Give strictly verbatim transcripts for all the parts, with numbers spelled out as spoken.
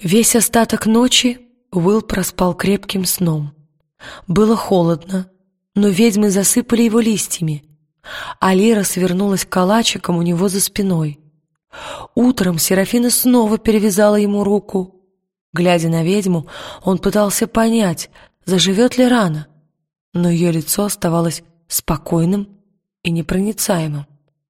Весь остаток ночи Уилл проспал крепким сном. Было холодно, но ведьмы засыпали его листьями, а Лира свернулась калачиком у него за спиной. Утром Серафина снова перевязала ему руку. Глядя на ведьму, он пытался понять, заживет ли рана, но ее лицо оставалось спокойным и непроницаемым.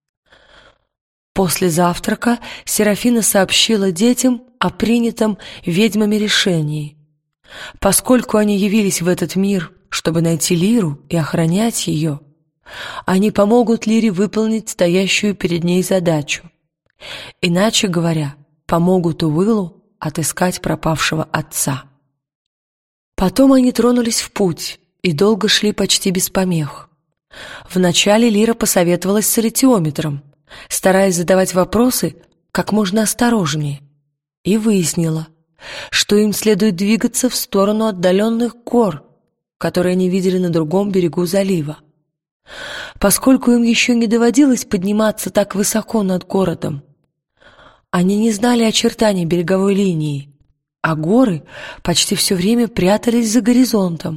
После завтрака Серафина сообщила детям о принятом ведьмами решении. Поскольку они явились в этот мир, чтобы найти Лиру и охранять ее, они помогут Лире выполнить стоящую перед ней задачу. Иначе говоря, помогут Уиллу отыскать пропавшего отца. Потом они тронулись в путь и долго шли почти без помех. Вначале Лира посоветовалась с аллитиометром, стараясь задавать вопросы как можно осторожнее, и выяснила, что им следует двигаться в сторону отдаленных гор, которые они видели на другом берегу залива. Поскольку им еще не доводилось подниматься так высоко над городом, они не знали очертаний береговой линии, а горы почти все время прятались за горизонтом.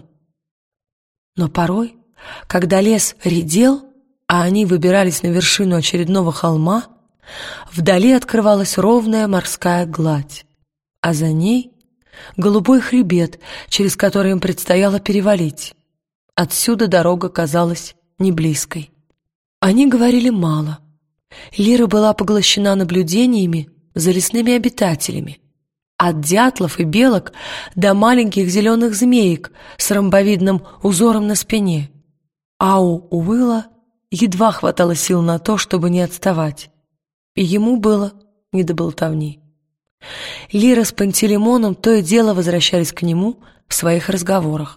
Но порой, когда лес редел, а они выбирались на вершину очередного холма, вдали открывалась ровная морская гладь, а за ней голубой хребет, через который им предстояло перевалить. Отсюда дорога казалась неблизкой. Они говорили мало. Лира была поглощена наблюдениями за лесными обитателями, от дятлов и белок до маленьких зеленых змеек с ромбовидным узором на спине. А у Уилла едва хватало сил на то, чтобы не отставать, и ему было не до болтовни. Лира с Пантелеймоном то и дело возвращались к нему в своих разговорах.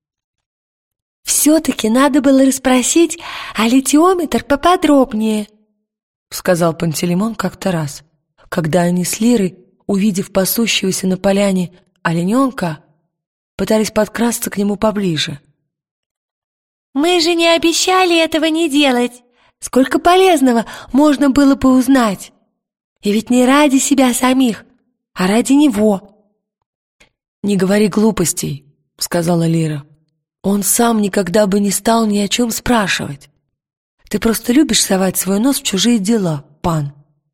«Все-таки надо было расспросить аллитиометр поподробнее», — сказал Пантелеймон как-то раз, когда они с Лирой, увидев пасущегося на поляне олененка, пытались подкрасться к нему поближе. «Мы же не обещали этого не делать. Сколько полезного можно было бы узнать. И ведь не ради себя самих, а ради него». «Не говори глупостей», — сказала Лира. «Он сам никогда бы не стал ни о чем спрашивать. Ты просто любишь совать свой нос в чужие дела, пан».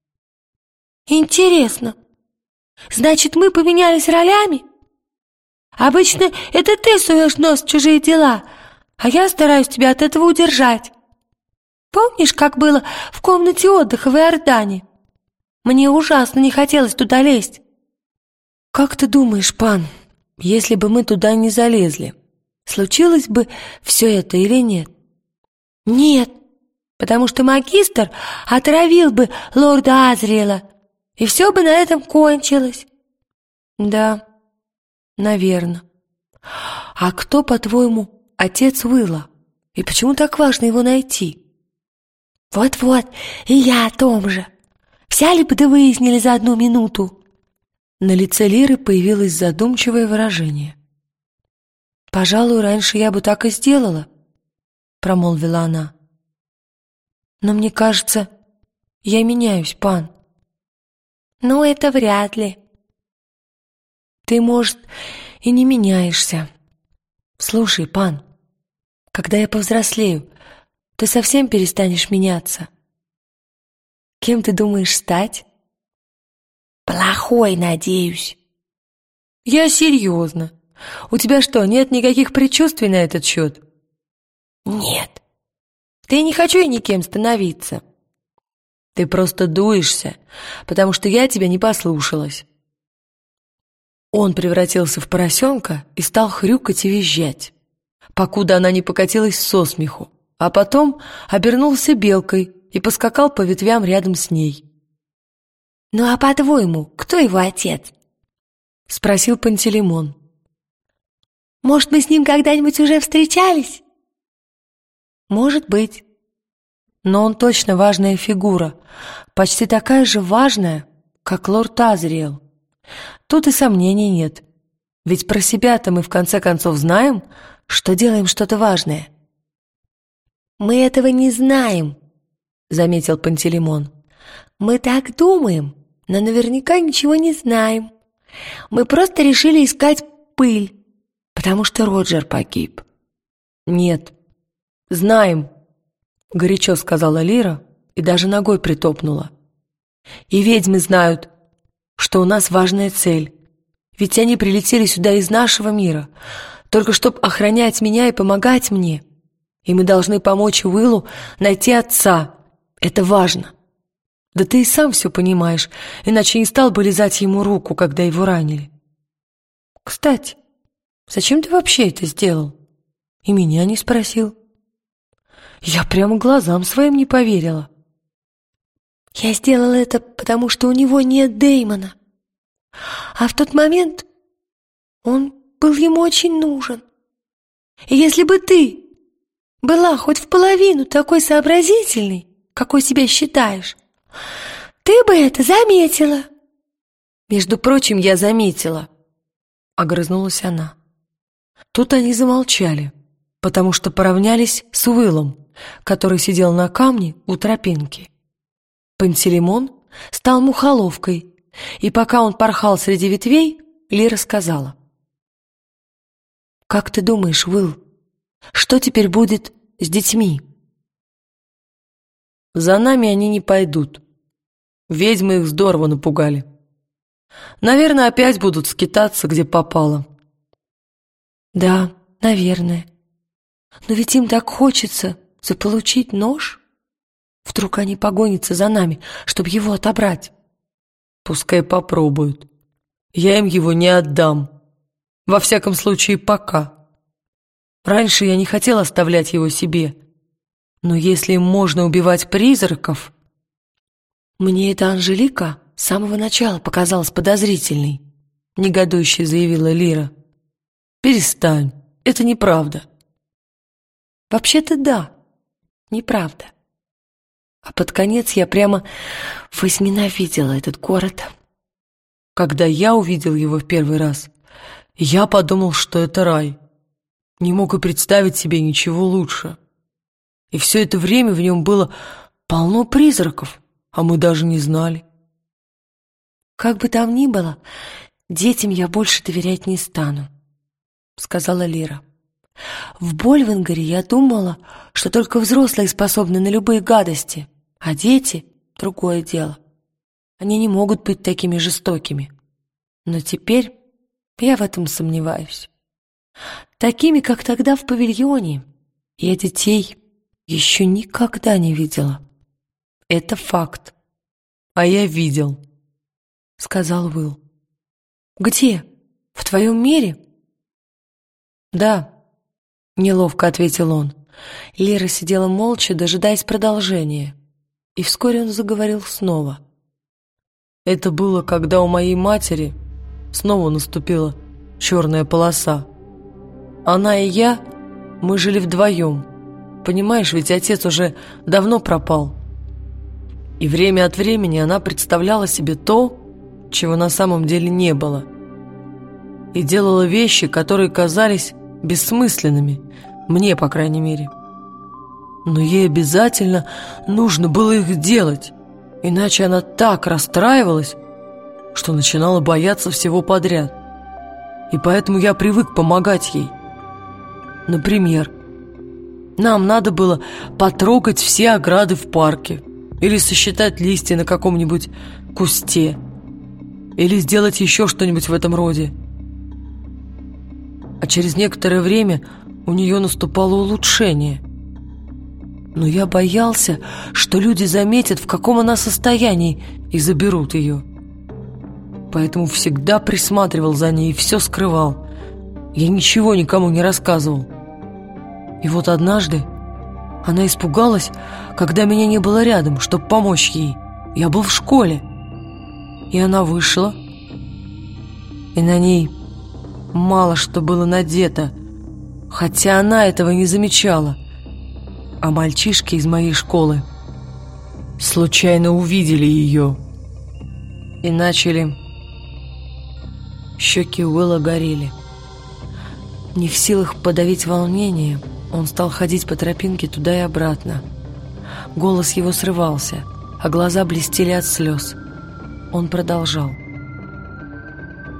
«Интересно. Значит, мы поменялись ролями? Обычно это ты суешь нос в чужие дела, а я стараюсь тебя от этого удержать. Помнишь, как было в комнате отдыха в Иордане? Мне ужасно не хотелось туда лезть». «Как ты думаешь, пан, если бы мы туда не залезли, случилось бы все это или нет?» «Нет, потому что магистр отравил бы лорда Азриэла, и все бы на этом кончилось». «Да, наверное. А кто, по-твоему, отец Уилла? И почему так важно его найти?» «Вот-вот, и я о том же. Взяли бы да выяснили за одну минуту». На лице Лиры появилось задумчивое выражение. «Пожалуй, раньше я бы так и сделала», — промолвила она. «Но мне кажется, я меняюсь, пан». «Ну, это вряд ли». «Ты, может, и не меняешься. Слушай, пан, когда я повзрослею, ты совсем перестанешь меняться. Кем ты думаешь стать?» «Плохой, надеюсь». «Я серьезно. У тебя что, нет никаких предчувствий на этот счет?» «Нет». «Ты не хочу и никем становиться. Ты просто дуешься, потому что я тебя не послушалась». Он превратился в поросенка и стал хрюкать и визжать, покуда она не покатилась со смеху, а потом обернулся белкой и поскакал по ветвям рядом с ней. «Ну а по-твоему, кто его отец?» — спросил Пантелеймон. «Может, мы с ним когда-нибудь уже встречались?» «Может быть. Но он точно важная фигура, почти такая же важная, как лорд Азриэл. Тут и сомнений нет, ведь про себя-то мы в конце концов знаем, что делаем что-то важное». «Мы этого не знаем», — заметил Пантелеймон. «Мы так думаем, но наверняка ничего не знаем. Мы просто решили искать пыль, потому что Роджер погиб. Нет, знаем, горячо сказала Лира и даже ногой притопнула. И ведьмы знают, что у нас важная цель. Ведь они прилетели сюда из нашего мира, только чтобы охранять меня и помогать мне. И мы должны помочь Уиллу найти отца. Это важно. Да ты и сам все понимаешь, иначе не стал бы лизать ему руку, когда его ранили. Кстати, зачем ты вообще это сделал? И меня не спросил. Я прямо глазам своим не поверила. Я сделала это, потому что у него нет Дэймона. А в тот момент он был ему очень нужен. И если бы ты была хоть в половину такой сообразительной, какой себя считаешь, ты бы это заметила. Между прочим, я заметила, огрызнулась она. Тут они замолчали, потому что поравнялись с Уиллом, который сидел на камне у тропинки. Пантелеймон стал мухоловкой, и пока он порхал среди ветвей, Лира сказала: «Как ты думаешь, Уилл, что теперь будет с детьми?» «За нами они не пойдут. Ведьмы их здорово напугали. Наверное, опять будут скитаться, где попало». «Да, наверное. Но ведь им так хочется заполучить нож. Вдруг они погонятся за нами, чтобы его отобрать?» «Пускай попробуют. Я им его не отдам. Во всяком случае, пока. Раньше я не хотел оставлять его себе. Но если им можно убивать призраков...» «Мне эта Анжелика с самого начала показалась подозрительной», — негодующе заявила Лира. «Перестань, это неправда». «Вообще-то да, неправда. А под конец я прямо возненавидела этот город». Когда я увидел его в первый раз, я подумал, что это рай. Не мог и представить себе ничего лучше. И все это время в нем было полно призраков, а мы даже не знали. «Как бы там ни было, детям я больше доверять не стану», — сказала Лира. «В Больвингаре я думала, что только взрослые способны на любые гадости, а дети — другое дело. Они не могут быть такими жестокими. Но теперь я в этом сомневаюсь. Такими, как тогда в павильоне, я детей еще никогда не видела». «Это факт. А я видел», — сказал Уилл. «Где? В твоем мире?» «Да», — неловко ответил он. Лира сидела молча, дожидаясь продолжения. И вскоре он заговорил снова. «Это было, когда у моей матери снова наступила черная полоса. Она и я, мы жили вдвоем. Понимаешь, ведь отец уже давно пропал. И время от времени она представляла себе то, чего на самом деле не было. И делала вещи, которые казались бессмысленными, мне, по крайней мере. Но ей обязательно нужно было их делать, иначе она так расстраивалась, что начинала бояться всего подряд. И поэтому я привык помогать ей. Например, нам надо было потрогать все ограды в парке, или сосчитать листья на каком-нибудь кусте, или сделать еще что-нибудь в этом роде. А через некоторое время у нее наступало улучшение. Но я боялся, что люди заметят, в каком она состоянии, и заберут ее. Поэтому всегда присматривал за ней и все скрывал. Я ничего никому не рассказывал. И вот однажды она испугалась, когда меня не было рядом, чтобы помочь ей. Я был в школе. И она вышла, и на ней мало что было надето, хотя она этого не замечала. А мальчишки из моей школы случайно увидели ее и начали... Щеки Уилла горели. Не в силах подавить волнение, он стал ходить по тропинке туда и обратно. Голос его срывался, а глаза блестели от слез. Он продолжал.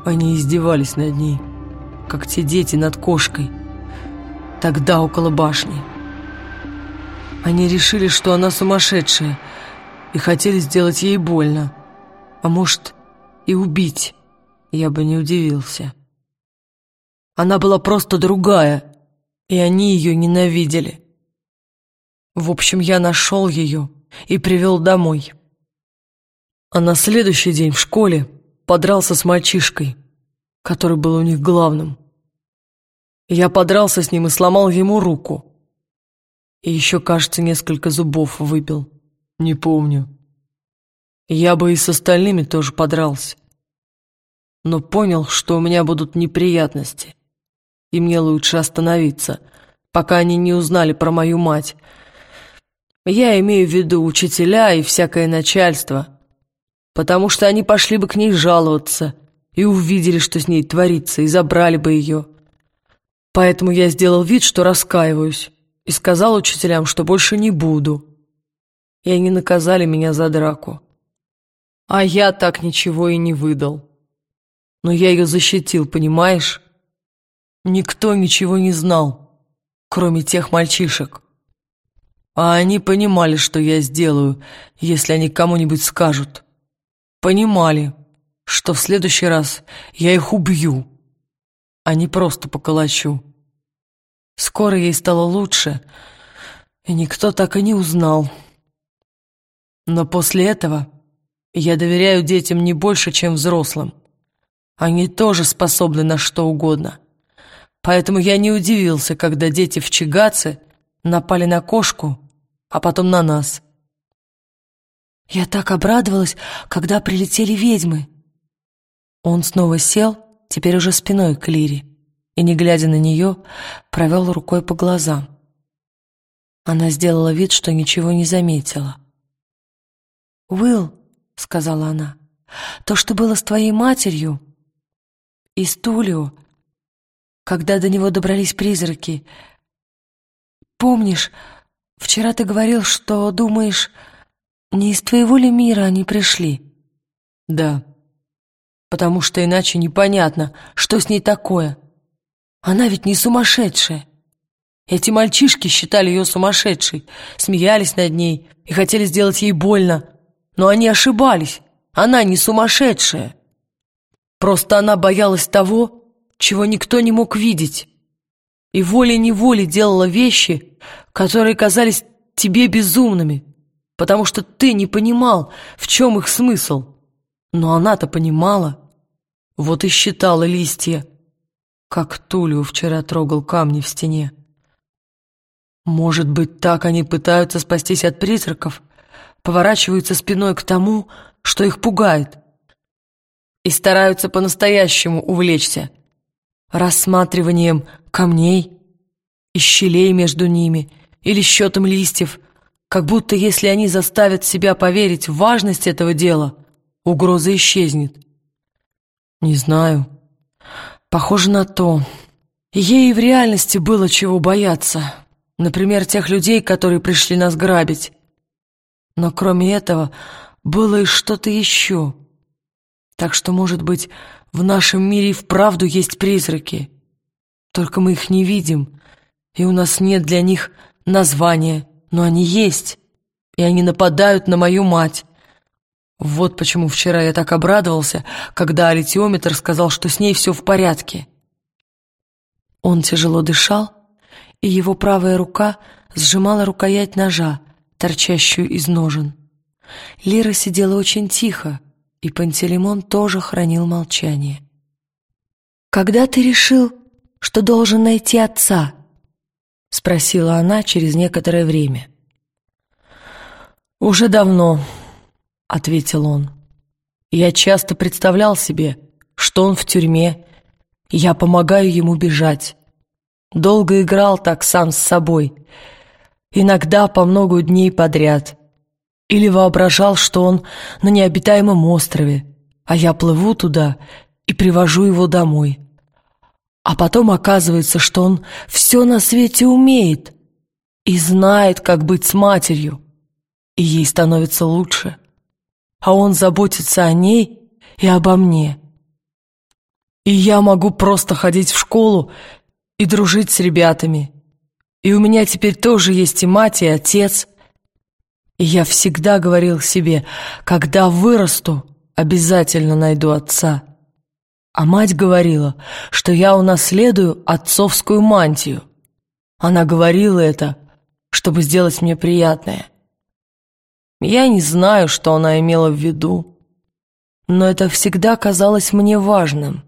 Они издевались над ней, как те дети над кошкой, тогда около башни. Они решили, что она сумасшедшая, и хотели сделать ей больно, а может, и убить, я бы не удивился. Она была просто другая, и они ее ненавидели. В общем, я нашел ее и привел домой. А на следующий день в школе подрался с мальчишкой, который был у них главным. Я подрался с ним и сломал ему руку. И еще, кажется, несколько зубов выбил. Не помню. Я бы и с остальными тоже подрался. Но понял, что у меня будут неприятности. И мне лучше остановиться, пока они не узнали про мою мать. Я имею в виду учителя и всякое начальство, потому что они пошли бы к ней жаловаться и увидели, что с ней творится, и забрали бы ее. Поэтому я сделал вид, что раскаиваюсь, и сказал учителям, что больше не буду. И они наказали меня за драку. А я так ничего и не выдал. Но я ее защитил, понимаешь? Никто ничего не знал, кроме тех мальчишек. А они понимали, что я сделаю, если они кому-нибудь скажут. Понимали, что в следующий раз я их убью, а не просто поколочу. Скоро ей стало лучше, и никто так и не узнал. Но после этого я доверяю детям не больше, чем взрослым. Они тоже способны на что угодно. Поэтому я не удивился, когда дети в Чигаце напали на кошку, а потом на нас. Я так обрадовалась, когда прилетели ведьмы. Он снова сел, теперь уже спиной к Лире, и, не глядя на нее, провел рукой по глазам. Она сделала вид, что ничего не заметила. «Уилл», — сказала она, — «то, что было с твоей матерью и с Тулио, когда до него добрались призраки. Помнишь, вчера ты говорил, что думаешь, не из твоего ли мира они пришли?» «Да, потому что иначе непонятно, что с ней такое. Она ведь не сумасшедшая. Эти мальчишки считали ее сумасшедшей, смеялись над ней и хотели сделать ей больно. Но они ошибались. Она не сумасшедшая. Просто она боялась того, чего никто не мог видеть. И волей-неволей делала вещи, которые казались тебе безумными, потому что ты не понимал, в чем их смысл. Но она-то понимала. Вот и считала листья, как Тулио вчера трогал камни в стене. Может быть, так они пытаются спастись от призраков, поворачиваются спиной к тому, что их пугает, и стараются по-настоящему увлечься рассматриванием камней и щелей между ними или счетом листьев, как будто если они заставят себя поверить в важность этого дела, угроза исчезнет. Не знаю. Похоже на то. Ей в реальности было чего бояться. Например, тех людей, которые пришли нас грабить. Но кроме этого было и что-то еще. Так что, может быть, в нашем мире и вправду есть призраки. Только мы их не видим, и у нас нет для них названия, но они есть, и они нападают на мою мать. Вот почему вчера я так обрадовался, когда аллитиометр сказал, что с ней все в порядке. Он тяжело дышал, и его правая рука сжимала рукоять ножа, торчащую из ножен. Лира сидела очень тихо, и Пантелеймон тоже хранил молчание. «Когда ты решил, что должен найти отца?» — спросила она через некоторое время. «Уже давно», — ответил он. «Я часто представлял себе, что он в тюрьме, и я помогаю ему бежать. Долго играл так сам с собой, иногда по много дней подряд. Или воображал, что он на необитаемом острове, а я плыву туда и привожу его домой. А потом оказывается, что он все на свете умеет и знает, как быть с матерью, и ей становится лучше, а он заботится о ней и обо мне. И я могу просто ходить в школу и дружить с ребятами. И у меня теперь тоже есть и мать, и отец. И я всегда говорил себе, когда вырасту, обязательно найду отца. А мать говорила, что я унаследую отцовскую мантию. Она говорила это, чтобы сделать мне приятное. Я не знаю, что она имела в виду, но это всегда казалось мне важным.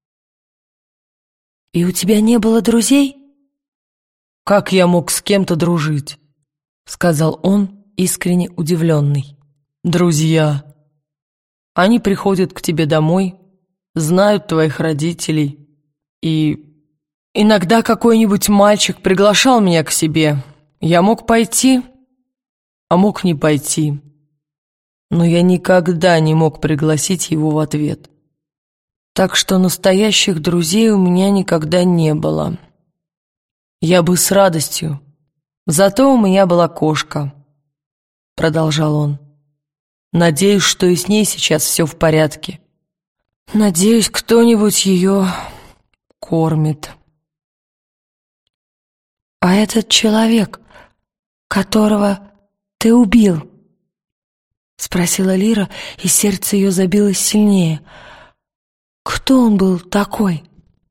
«И у тебя не было друзей?» «Как я мог с кем-то дружить?» — сказал он, искренне удивленный. «Друзья. Они приходят к тебе домой, знают твоих родителей, и иногда какой-нибудь мальчик приглашал меня к себе. Я мог пойти, а мог не пойти, но я никогда не мог пригласить его в ответ. Так что настоящих друзей у меня никогда не было. Я бы с радостью. Зато у меня была кошка», — продолжал он. «Надеюсь, что и с ней сейчас все в порядке. Надеюсь, кто-нибудь ее кормит». «А этот человек, которого ты убил?» — спросила Лира, и сердце ее забилось сильнее. «Кто он был такой?»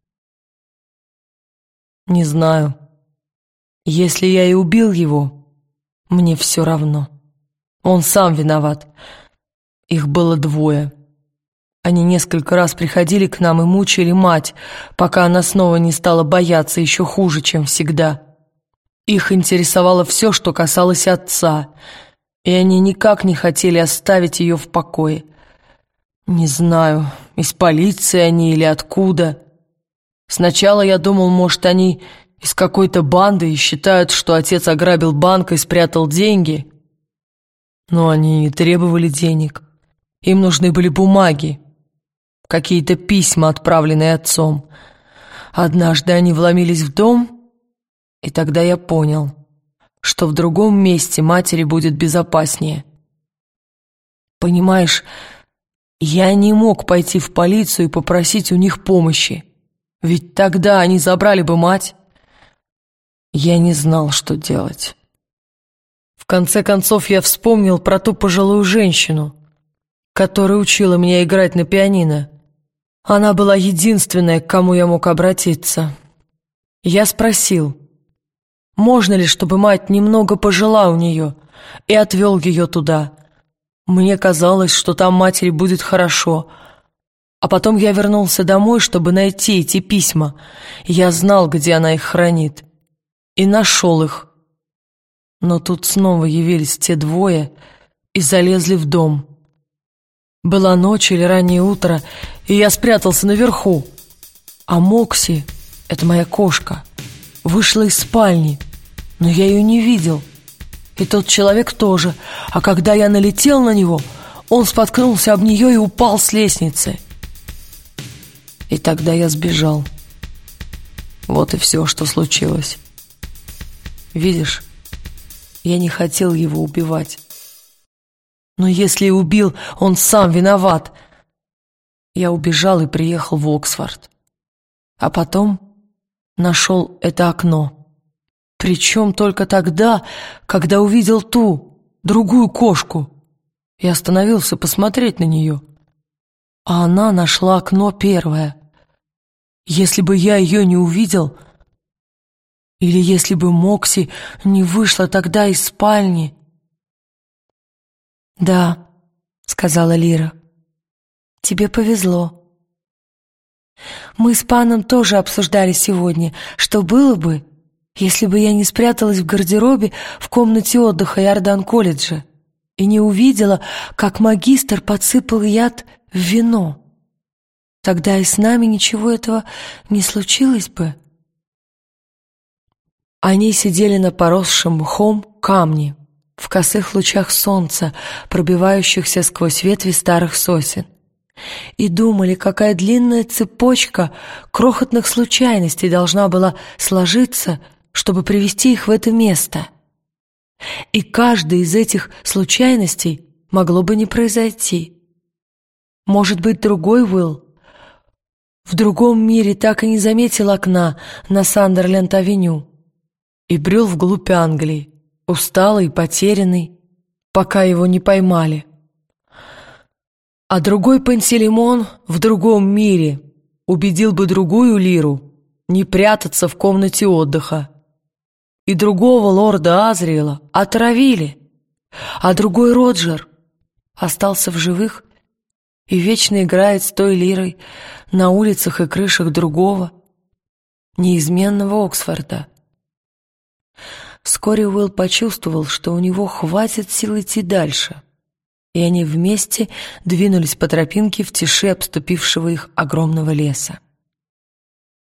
«Не знаю. Если я и убил его, мне все равно. Он сам виноват. Их было двое. Они несколько раз приходили к нам и мучили мать, пока она снова не стала бояться еще хуже, чем всегда. Их интересовало все, что касалось отца, и они никак не хотели оставить ее в покое. Не знаю, из полиции они или откуда. Сначала я думал, может, они из какой-то банды и считают, что отец ограбил банк и спрятал деньги. Но они не требовали денег. Им нужны были бумаги, какие-то письма, отправленные отцом. Однажды они вломились в дом, и тогда я понял, что в другом месте матери будет безопаснее. Понимаешь, я не мог пойти в полицию и попросить у них помощи, ведь тогда они забрали бы мать. Я не знал, что делать. В конце концов, я вспомнил про ту пожилую женщину, которая учила меня играть на пианино. Она была единственная, к кому я мог обратиться. Я спросил, можно ли, чтобы мать немного пожила у нее, и отвел ее туда. Мне казалось, что там матери будет хорошо. А потом я вернулся домой, чтобы найти эти письма. Я знал, где она их хранит, и нашел их. Но тут снова явились те двое и залезли в дом. Была ночь или раннее утро, и я спрятался наверху. А Мокси, это моя кошка, вышла из спальни, но я ее не видел. И тот человек тоже, а когда я налетел на него, он споткнулся об нее и упал с лестницы. И тогда я сбежал. Вот и все, что случилось. Видишь, я не хотел его убивать. Но если и убил, он сам виноват. Я убежал и приехал в Оксфорд. А потом нашел это окно. Причем только тогда, когда увидел ту, другую кошку. И остановился посмотреть на нее. А она нашла окно первое. Если бы я ее не увидел, или если бы Мокси не вышла тогда из спальни... «Да», — сказала Лира, — «тебе повезло. Мы с паном тоже обсуждали сегодня, что было бы, если бы я не спряталась в гардеробе в комнате отдыха Иордан-колледжа и не увидела, как магистр подсыпал яд в вино. Тогда и с нами ничего этого не случилось бы». Они сидели на поросшем мхом камне, в косых лучах солнца, пробивающихся сквозь ветви старых сосен, и думали, какая длинная цепочка крохотных случайностей должна была сложиться, чтобы привести их в это место. И каждая из этих случайностей могло бы не произойти. Может быть, другой Уилл в другом мире так и не заметил окна на Сандерленд-авеню и брел вглубь Англии, усталый и потерянный, пока его не поймали. А другой Пантелеймон в другом мире убедил бы другую Лиру не прятаться в комнате отдыха. И другого лорда Азриэла отравили, а другой Роджер остался в живых и вечно играет с той Лирой на улицах и крышах другого, неизменного Оксфорда. Вскоре Уилл почувствовал, что у него хватит сил идти дальше, и они вместе двинулись по тропинке в тиши обступившего их огромного леса.